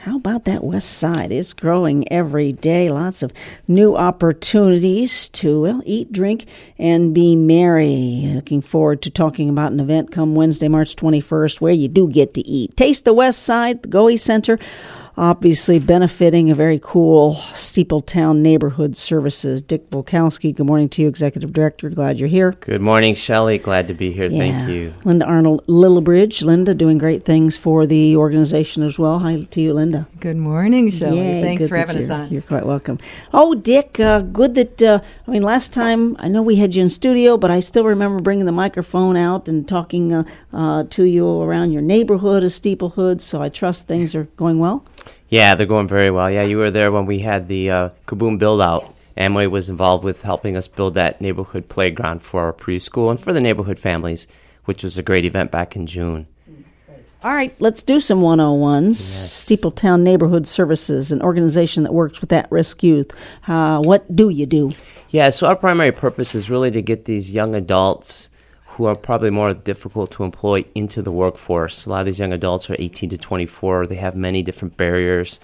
How about that West Side? It's growing every day. Lots of new opportunities to eat, drink, and be merry. Looking forward to talking about an event come Wednesday, March 21st, where you do get to eat. Taste the West Side, the Goey Center, obviously benefiting a very cool Steepletown Neighborhood Services. Dick Volkowski, good morning to you, Executive Director. Glad you're here. Good morning, Shelley. Glad to be here. Yeah. Thank you. Linda Arnold, Lillibridge. Linda doing great things for the organization as well. Hi to you, Linda. Good morning, Shelley. Yay, thanks for that having us on. You're quite welcome. Oh, Dick, good that, last time, I know we had you in studio, but I still remember bringing the microphone out and talking to you around your neighborhood of Steeplehood, so I trust things are going well. Yeah, they're going very well. Yeah, you were there when we had the Kaboom build-out. Yes. Amway was involved with helping us build that neighborhood playground for our preschool and for the neighborhood families, which was a great event back in June. All right, let's do some 101s. Yes. Steepletown Neighborhood Services, an organization that works with at-risk youth. What do you do? Yeah, so our primary purpose is really to get these young adults who are probably more difficult to employ into the workforce. A lot of these young adults are 18 to 24. They have many different barriers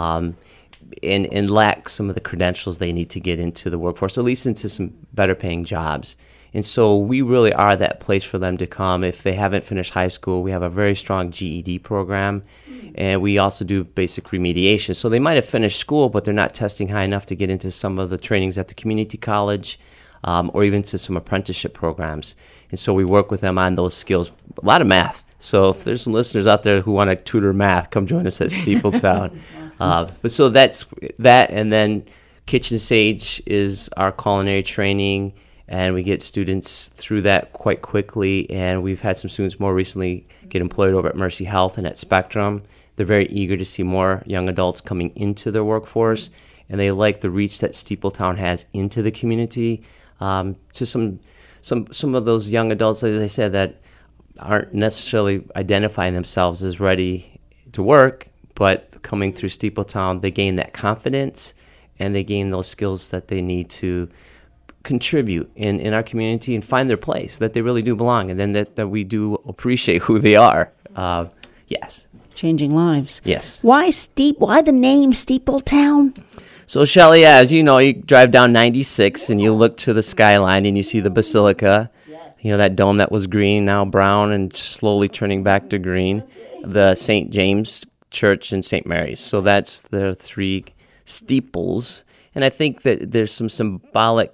and lack some of the credentials they need to get into the workforce, at least into some better paying jobs. And so we really are that place for them to come. If they haven't finished high school, we have a very strong GED program, and we also do basic remediation. So they might have finished school, but they're not testing high enough to get into some of the trainings at the community college or even to some apprenticeship programs. And so we work with them on those skills. A lot of math. So if there's some listeners out there who want to tutor math, come join us at Steepletown. But so that's that, and then Kitchen Sage is our culinary training, and we get students through that quite quickly. And we've had some students more recently get employed over at Mercy Health and at Spectrum. They're very eager to see more young adults coming into their workforce, and they like the reach that Steepletown has into the community. To some of those young adults, as I said, that aren't necessarily identifying themselves as ready to work, but coming through Steepletown, they gain that confidence and they gain those skills that they need to contribute in our community and find their place, that they really do belong, and then that we do appreciate who they are. Yes. Changing lives. Yes. Why the name Steepletown? So, Shelley, as you know, you drive down 96 and you look to the skyline and you see the Basilica, you know, that dome that was green, now brown and slowly turning back to green, the St. James Church and St. Mary's. So that's the three steeples. And I think that there's some symbolic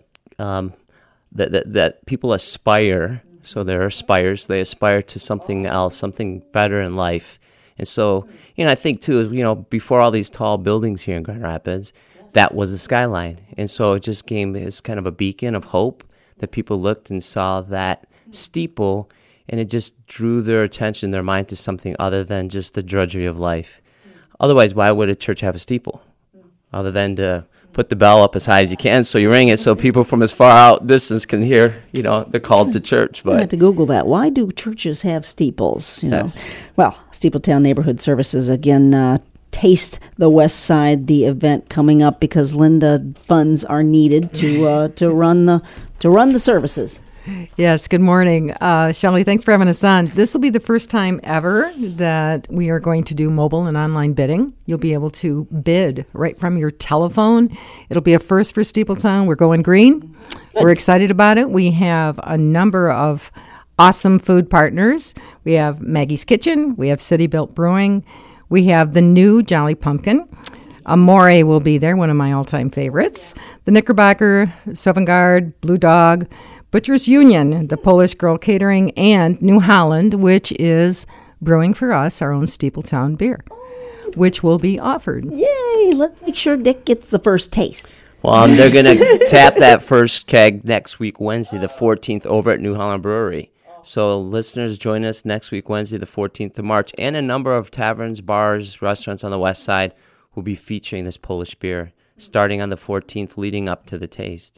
that people aspire. So they're aspires. They aspire to something else, something better in life. And so, you know, I think, too, you know, before all these tall buildings here in Grand Rapids, that was the skyline. And so it just came as kind of a beacon of hope that people looked and saw that steeple, and it just drew their attention, their mind to something other than just the drudgery of life. Otherwise, why would a church have a steeple? Other than to put the bell up as high as you can so you ring it so people from as far out distance can hear, you know, they're called to church. But I had to Google that. Why do churches have steeples? You know? Yes. Well, Steepletown Neighborhood Services, again, Taste the West Side, the event coming up because Linda funds are needed to run the services. Yes, good morning. Shelley, thanks for having us on. This will be the first time ever that we are going to do mobile and online bidding. You'll be able to bid right from your telephone. It'll be a first for Steepletown. We're going green. Good. We're excited about it. We have a number of awesome food partners. We have Maggie's Kitchen. We have City Built Brewing. We have the new Jolly Pumpkin. Amore will be there, one of my all-time favorites. The Knickerbocker, Sovngarde, Blue Dog, Butchers Union, the Polish Girl Catering, and New Holland, which is brewing for us our own Steepletown beer, which will be offered. Yay! Let's make sure Dick gets the first taste. Well, they're going to tap that first keg next week, Wednesday, the 14th, over at New Holland Brewery. So listeners, join us next week, Wednesday, the 14th of March, and a number of taverns, bars, restaurants on the west side will be featuring this Polish beer, starting on the 14th, leading up to the taste.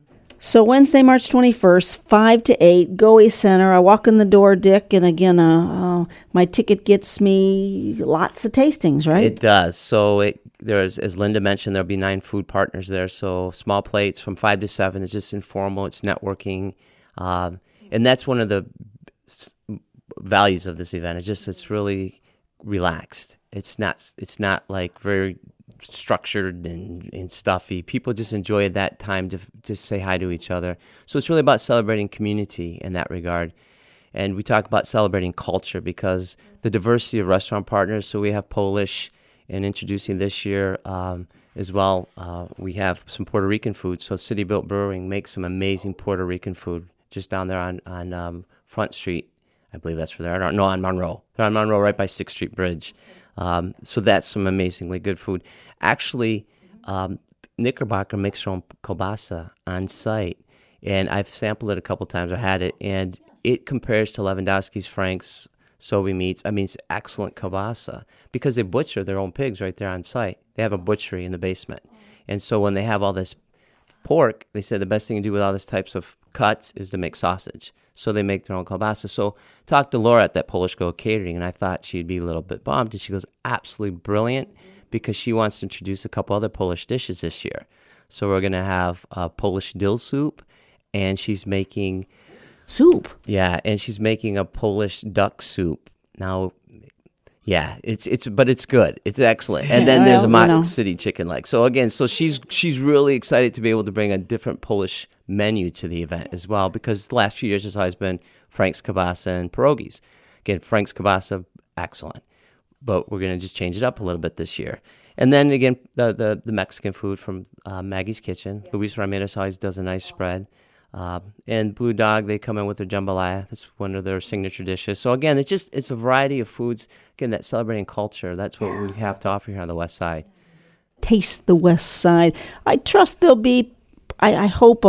So Wednesday, March 21st, 5 to 8, Goey Center. I walk in the door, Dick, and again, my ticket gets me lots of tastings, right? It does. So there's, as Linda mentioned, there'll be 9 food partners there. So small plates from 5 to 7. It's just informal. It's networking. And that's one of the values of this event. It's really relaxed. It's not like very structured and stuffy. People just enjoy that time to just say hi to each other. So it's really about celebrating community in that regard. And we talk about celebrating culture because the diversity of restaurant partners. So we have Polish, and introducing this year as well. We have some Puerto Rican food. So City Built Brewing makes some amazing Puerto Rican food just down there on Front Street. I believe that's where they are. No, on Monroe. They're on Monroe, right by 6th Street Bridge. So that's some amazingly good food. Actually, Knickerbocker makes their own kielbasa on site, and I've sampled it a couple times. I had it, and it compares to Lewandowski's, Frank's, Sobe Meats. I mean, it's excellent kielbasa because they butcher their own pigs right there on site. They have a butchery in the basement, and so when they have all this pork, they said the best thing to do with all these types of cuts is to make sausage. So they make their own kielbasa. So talked to Laura at that Polish Go Catering, and I thought she'd be a little bit bummed. And she goes, absolutely brilliant, because she wants to introduce a couple other Polish dishes this year. So we're going to have Polish dill soup, and she's making... Soup? Yeah, and she's making a Polish duck soup. Now, yeah, but it's good. It's excellent. And then there's a Mock City chicken leg. So again, she's really excited to be able to bring a different Polish menu to the event as well, because the last few years has always been Frank's kielbasa and pierogies. Again, Frank's kielbasa, excellent, but we're going to just change it up a little bit this year. And then again, the Mexican food from Maggie's Kitchen. Yeah. Luis Ramirez always does a nice spread. And Blue Dog, they come in with their jambalaya. That's one of their signature dishes. So again, it's a variety of foods. Again, that celebrating culture. That's what we have to offer here on the West Side. Taste the West Side. I trust there'll be, I hope,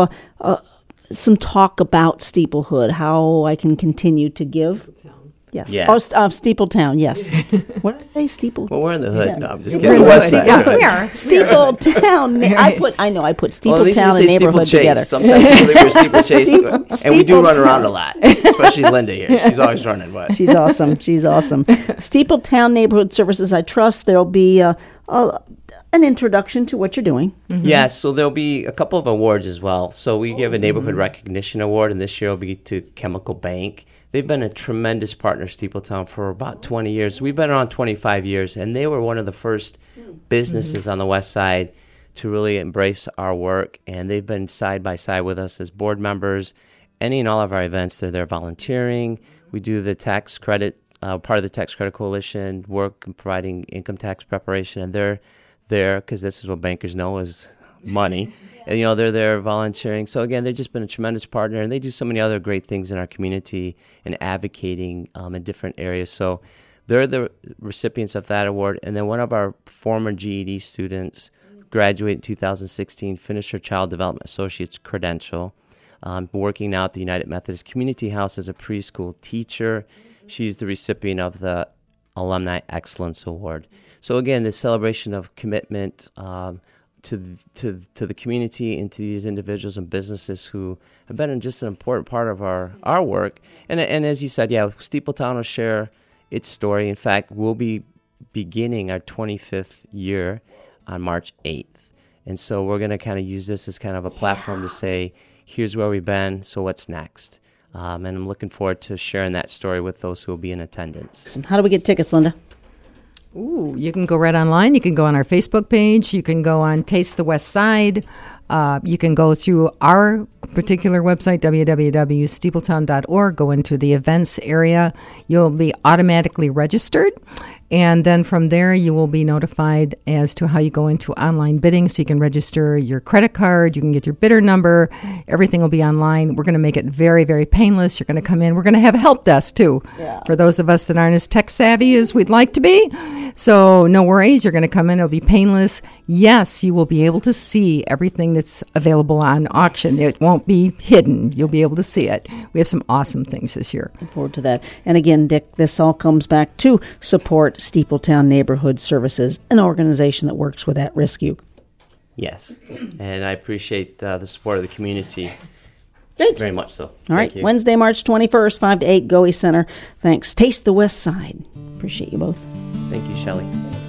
some talk about Steeplehood, how I can continue to give. Yes. Oh, Steepletown, yes. What did I say, Steeple? Well, we're in the hood. Yeah. No, I'm just kidding. We're in the West Side. Yeah, we are. Steepletown. I put Steepletown and neighborhood together. Sometimes we believe we're Steeplechase, and we do run around a lot, especially Linda here. She's always running. What? She's awesome. Steepletown Neighborhood Services. I trust there'll be an introduction to what you're doing. Mm-hmm. Yeah, so there'll be a couple of awards as well. So we give a Neighborhood Recognition Award, and this year will be to Chemical Bank. They've been a tremendous partner, Steepletown, for about 20 years. We've been around 25 years, and they were one of the first businesses on the West Side to really embrace our work, and they've been side by side with us as board members. Any and all of our events, they're there volunteering. We do the tax credit, part of the Tax Credit Coalition, work in providing income tax preparation, and they're there because this is what bankers know is money. And, they're there volunteering. So, again, they've just been a tremendous partner, and they do so many other great things in our community and advocating in different areas. So they're the recipients of that award. And then one of our former GED students graduated in 2016, finished her Child Development Associate's credential, working now at the United Methodist Community House as a preschool teacher. She's the recipient of the Alumni Excellence Award. So, again, the celebration of commitment to the community and to these individuals and businesses who have been just an important part of our work. And as you said, Steepletown will share its story. In fact, we'll be beginning our 25th year on March 8th. And so we're going to kind of use this as kind of a platform to say, here's where we've been, so what's next? And I'm looking forward to sharing that story with those who will be in attendance. How do we get tickets, Linda? Ooh, you can go right online. You can go on our Facebook page. You can go on Taste the West Side. You can go through our particular website, www.steepletown.org, go into the events area. You'll be automatically registered. And then from there, you will be notified as to how you go into online bidding. So you can register your credit card, you can get your bidder number, everything will be online. We're going to make it very, very painless. You're going to come in. We're going to have a help desk, too, for those of us that aren't as tech savvy as we'd like to be. So no worries. You're going to come in. It'll be painless. Yes, you will be able to see everything that's available on auction. It won't be hidden. You'll be able to see it. We have some awesome things this year. Look forward to that. And again, Dick, this all comes back to support Steepletown Neighborhood Services, an organization that works with at-risk youth. Yes, and I appreciate the support of the community. Great. Very much so. All right, Wednesday, March 21st, 5 to 8, Goey Center. Thanks. Taste the West Side. Appreciate you both. Thank you, Shelley.